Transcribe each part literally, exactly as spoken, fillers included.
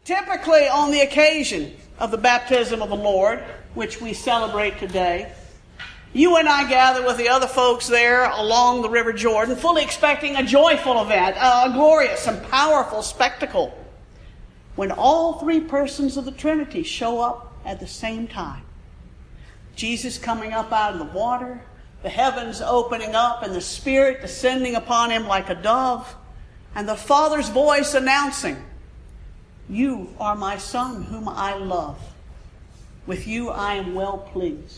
Typically, on the occasion of the baptism of the Lord, which we celebrate today, you and I gather with the other folks there along the River Jordan, fully expecting a joyful event, a glorious and powerful spectacle, when all three persons of the Trinity show up at the same time. Jesus coming up out of the water, the heavens opening up, and the Spirit descending upon him like a dove, and the Father's voice announcing, "You are my Son, whom I love. With you I am well pleased."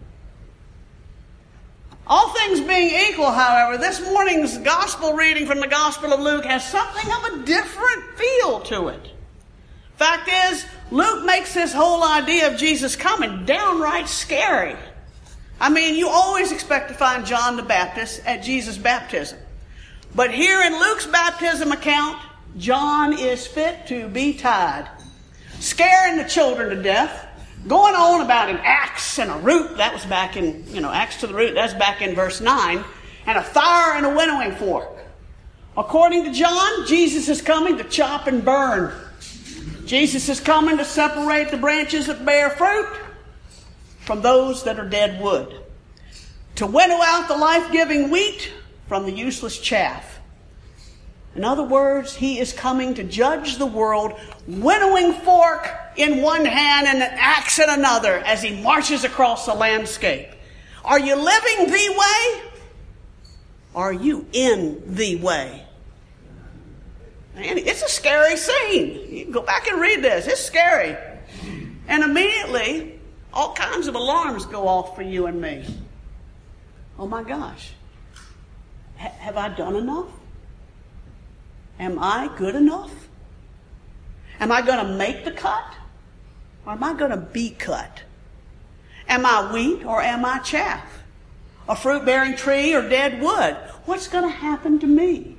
All things being equal, however, this morning's gospel reading from the Gospel of Luke has something of a different feel to it. Fact is, Luke makes this whole idea of Jesus coming downright scary. I mean, you always expect to find John the Baptist at Jesus' baptism. But here in Luke's baptism account, John is fit to be tied, scaring the children to death, going on about an axe and a root. That was back in, you know, axe to the root. That's back in verse nine. And a fire and a winnowing fork. According to John, Jesus is coming to chop and burn. Jesus is coming to separate the branches that bear fruit from those that are dead wood, to winnow out the life-giving wheat from the useless chaff. In other words, he is coming to judge the world, winnowing fork in one hand and an axe in another as he marches across the landscape. Are you living the way? Are you in the way? Man, it's a scary scene. You can go back and read this. It's scary. And immediately, all kinds of alarms go off for you and me. Oh my gosh. H- have I done enough? Am I good enough? Am I going to make the cut? Or am I going to be cut? Am I wheat or am I chaff? A fruit-bearing tree or dead wood? What's going to happen to me?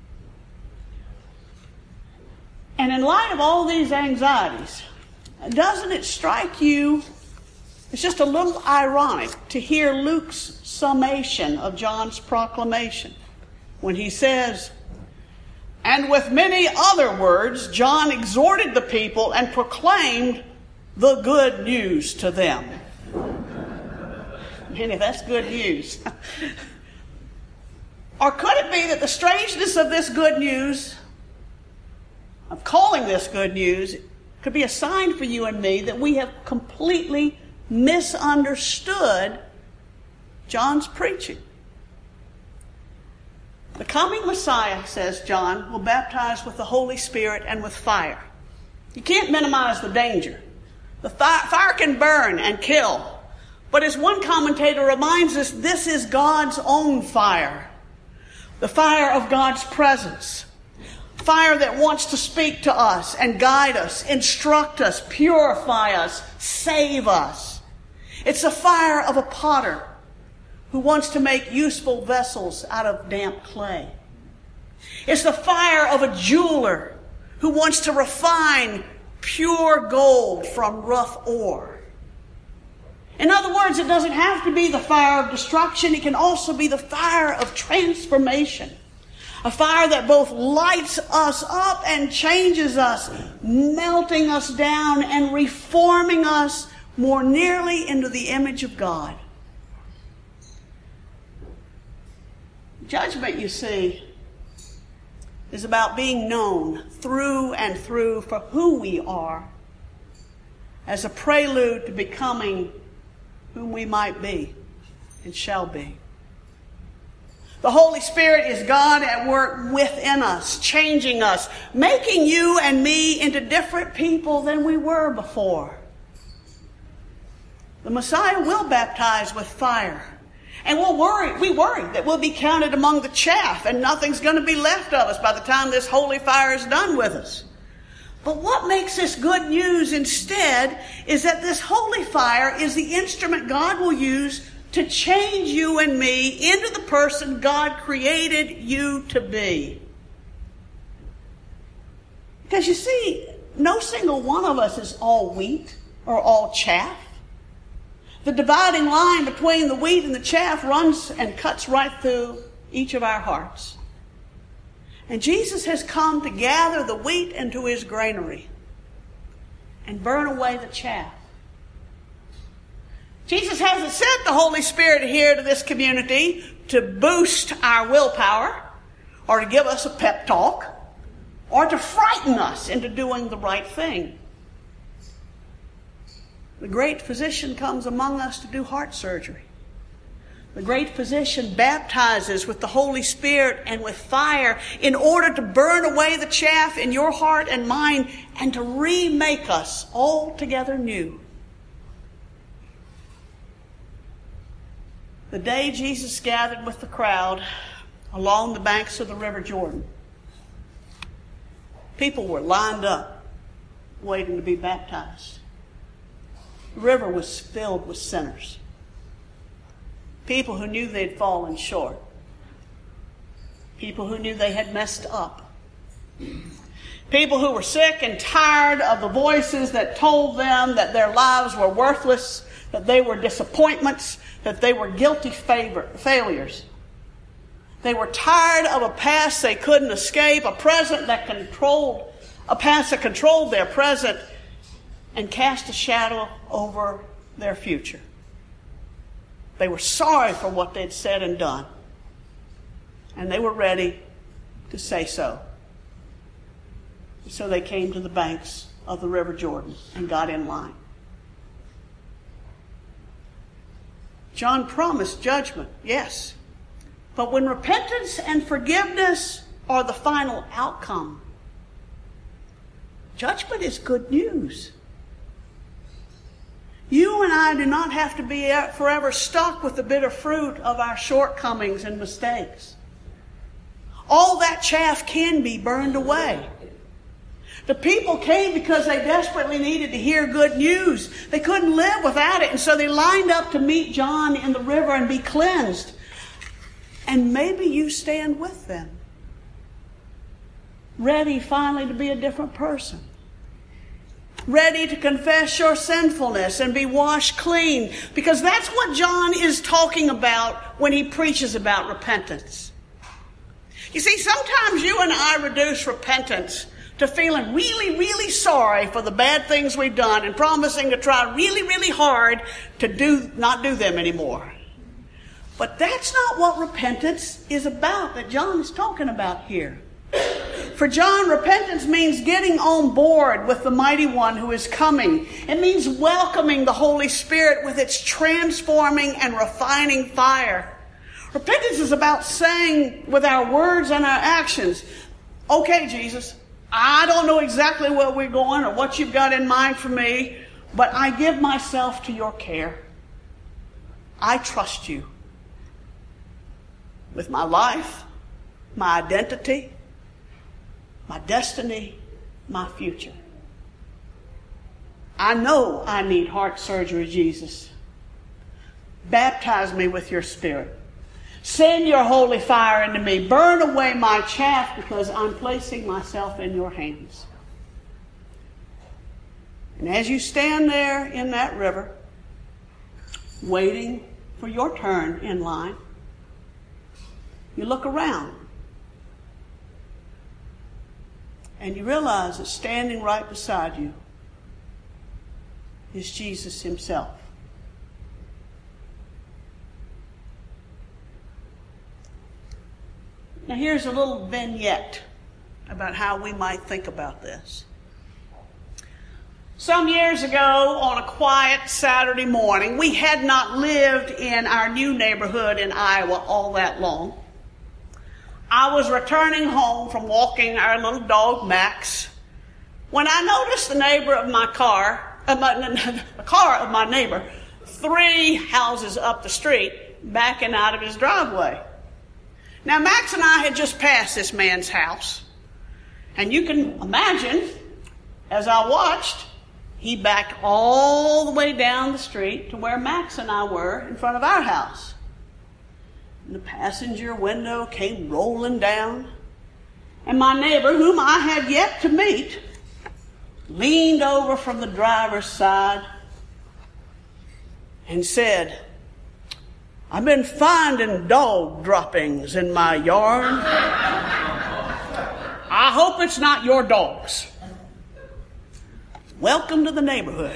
And in light of all these anxieties, doesn't it strike you, it's just a little ironic to hear Luke's summation of John's proclamation when he says, "And with many other words, John exhorted the people and proclaimed the good news to them." Man, that's good news. Or could it be that the strangeness of this good news, of calling this good news, could be a sign for you and me that we have completely misunderstood John's preaching? The coming Messiah, says John, will baptize with the Holy Spirit and with fire. You can't minimize the danger. The fi- fire can burn and kill. But as one commentator reminds us, this is God's own fire. The fire of God's presence. Fire that wants to speak to us and guide us, instruct us, purify us, save us. It's the fire of a potter who wants to make useful vessels out of damp clay. It's the fire of a jeweler who wants to refine pure gold from rough ore. In other words, it doesn't have to be the fire of destruction. It can also be the fire of transformation. A fire that both lights us up and changes us, melting us down and reforming us more nearly into the image of God. Judgment, you see, is about being known through and through for who we are as a prelude to becoming whom we might be and shall be. The Holy Spirit is God at work within us, changing us, making you and me into different people than we were before. The Messiah will baptize with fire. And we'll worry, we worry that we'll be counted among the chaff and nothing's going to be left of us by the time this holy fire is done with us. But what makes this good news instead is that this holy fire is the instrument God will use to change you and me into the person God created you to be. Because you see, no single one of us is all wheat or all chaff. The dividing line between the wheat and the chaff runs and cuts right through each of our hearts. And Jesus has come to gather the wheat into his granary and burn away the chaff. Jesus hasn't sent the Holy Spirit here to this community to boost our willpower or to give us a pep talk or to frighten us into doing the right thing. The great physician comes among us to do heart surgery. The great physician baptizes with the Holy Spirit and with fire in order to burn away the chaff in your heart and mine and to remake us altogether new. The day Jesus gathered with the crowd along the banks of the River Jordan, people were lined up waiting to be baptized. The river was filled with sinners. People who knew they'd fallen short. People who knew they had messed up. People who were sick and tired of the voices that told them that their lives were worthless, that they were disappointments, that they were guilty favor, failures. They were tired of a past they couldn't escape, a present that controlled, a past that controlled their present and cast a shadow over their future. They were sorry for what they'd said and done, and they were ready to say so. So they came to the banks of the River Jordan and got in line. John promised judgment, yes. But when repentance and forgiveness are the final outcome, judgment is good news. You and I do not have to be forever stuck with the bitter fruit of our shortcomings and mistakes. All that chaff can be burned away. The people came because they desperately needed to hear good news. They couldn't live without it, and so they lined up to meet John in the river and be cleansed. And maybe you stand with them, ready finally to be a different person, ready to confess your sinfulness and be washed clean, because that's what John is talking about when he preaches about repentance. You see, sometimes you and I reduce repentance to feeling really, really sorry for the bad things we've done and promising to try really, really hard to do not do them anymore. But that's not what repentance is about that John is talking about here. For John, repentance means getting on board with the mighty one who is coming. It means welcoming the Holy Spirit with its transforming and refining fire. Repentance is about saying with our words and our actions, okay, Jesus, I don't know exactly where we're going or what you've got in mind for me, but I give myself to your care. I trust you with my life, my identity, my destiny, my future. I know I need heart surgery, Jesus. Baptize me with your Spirit. Send your holy fire into me. Burn away my chaff because I'm placing myself in your hands. And as you stand there in that river, waiting for your turn in line, you look around and you realize that standing right beside you is Jesus himself. Now here's a little vignette about how we might think about this. Some years ago, on a quiet Saturday morning, we had not lived in our new neighborhood in Iowa all that long. I was returning home from walking our little dog Max when I noticed the neighbor of my car, uh, my, the car of my neighbor, three houses up the street, backing out of his driveway. Now, Max and I had just passed this man's house, and you can imagine, as I watched, he backed all the way down the street to where Max and I were in front of our house. And the passenger window came rolling down, and my neighbor, whom I had yet to meet, leaned over from the driver's side and said, "I've been finding dog droppings in my yard. I hope it's not your dogs." welcome to the neighborhood.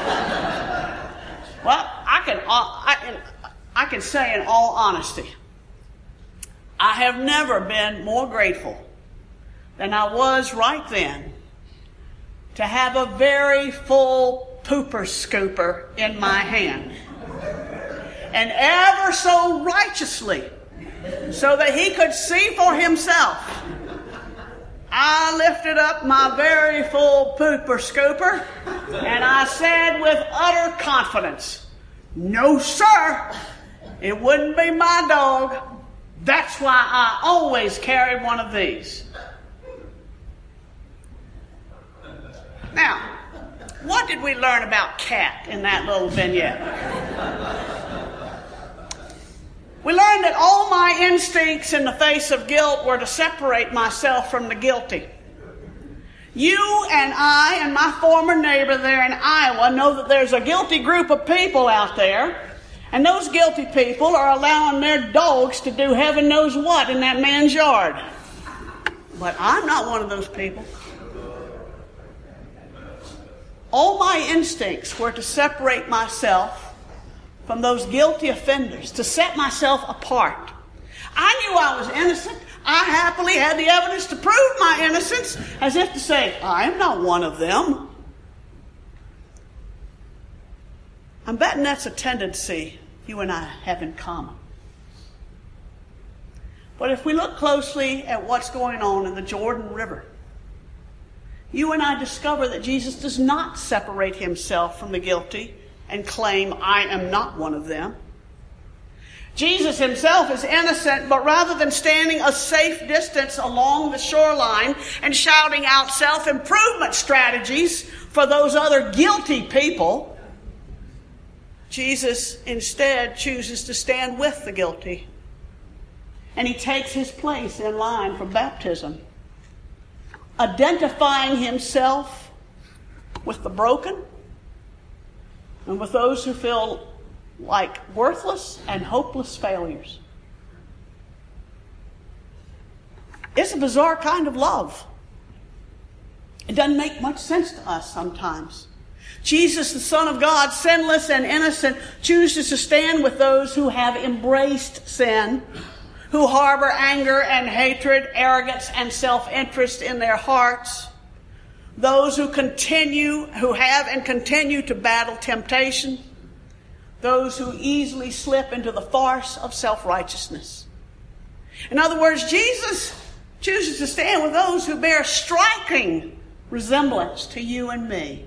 Well, I can, I can, I can say in all honesty, I have never been more grateful than I was right then to have a very full pooper scooper in my hand. And ever so righteously, so that he could see for himself, I lifted up my very full pooper scooper and I said with utter confidence, no sir, it wouldn't be my dog. That's why I always carried one of these. Now, what did we learn about Cat in that little vignette? We learned that all my instincts in the face of guilt were to separate myself from the guilty. You and I and my former neighbor there in Iowa know that there's a guilty group of people out there, and those guilty people are allowing their dogs to do heaven knows what in that man's yard. But I'm not one of those people. All my instincts were to separate myself from those guilty offenders, to set myself apart. I knew I was innocent. I happily had the evidence to prove my innocence, as if to say, I am not one of them. I'm betting that's a tendency you and I have in common. But if we look closely at what's going on in the Jordan River, you and I discover that Jesus does not separate himself from the guilty and claim, I am not one of them. Jesus himself is innocent, but rather than standing a safe distance along the shoreline and shouting out self-improvement strategies for those other guilty people, Jesus instead chooses to stand with the guilty. And he takes his place in line for baptism, identifying himself with the broken and with those who feel like worthless and hopeless failures. It's a bizarre kind of love. It doesn't make much sense to us sometimes. Jesus, the Son of God, sinless and innocent, chooses to stand with those who have embraced sin, who harbor anger and hatred, arrogance and self-interest in their hearts, those who continue, who have and continue to battle temptation, those who easily slip into the farce of self-righteousness. In other words, Jesus chooses to stand with those who bear striking resemblance to you and me.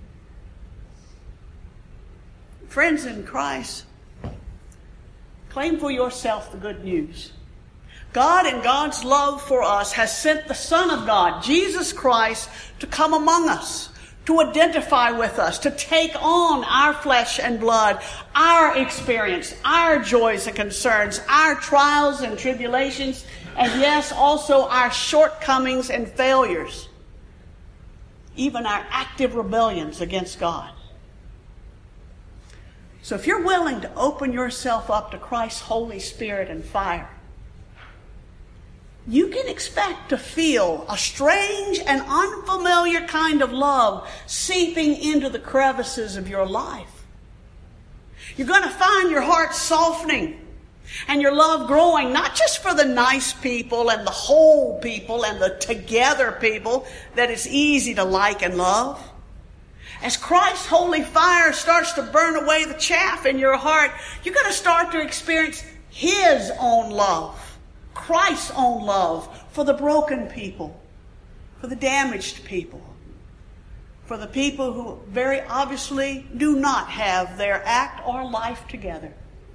Friends in Christ, claim for yourself the good news. God, in God's love for us, has sent the Son of God, Jesus Christ, to come among us, to identify with us, to take on our flesh and blood, our experience, our joys and concerns, our trials and tribulations, and yes, also our shortcomings and failures, even our active rebellions against God. So if you're willing to open yourself up to Christ's Holy Spirit and fire, you can expect to feel a strange and unfamiliar kind of love seeping into the crevices of your life. You're going to find your heart softening and your love growing, not just for the nice people and the whole people and the together people that it's easy to like and love. As Christ's holy fire starts to burn away the chaff in your heart, you're going to start to experience his own love, Christ's own love for the broken people, for the damaged people, for the people who very obviously do not have their act or life together.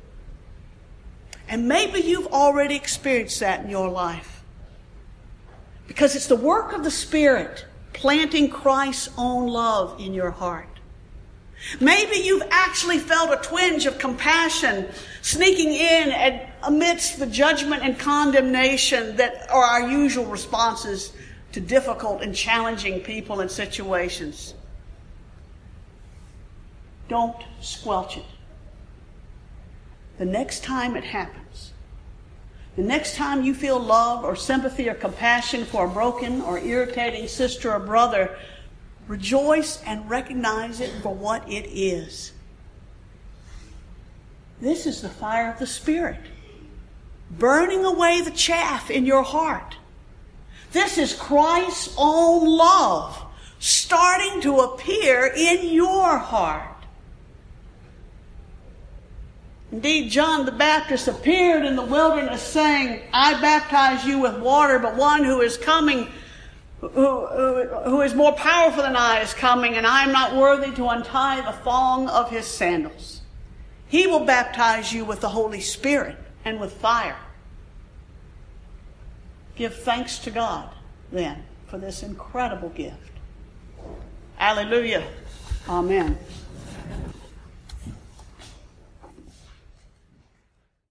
And maybe you've already experienced that in your life, because it's the work of the Spirit planting Christ's own love in your heart. Maybe you've actually felt a twinge of compassion sneaking in and amidst the judgment and condemnation that are our usual responses to difficult and challenging people and situations. Don't squelch it. The next time it happens, the next time you feel love or sympathy or compassion for a broken or irritating sister or brother, Rejoice and recognize it for what it is. This is the fire of the Spirit, burning away the chaff in your heart. This is Christ's own love starting to appear in your heart. Indeed, John the Baptist appeared in the wilderness saying, I baptize you with water, but one who is coming, who, who, who is more powerful than I is coming, and I am not worthy to untie the thong of his sandals. He will baptize you with the Holy Spirit and with fire. Give thanks to God, then, for this incredible gift. Alleluia. Amen.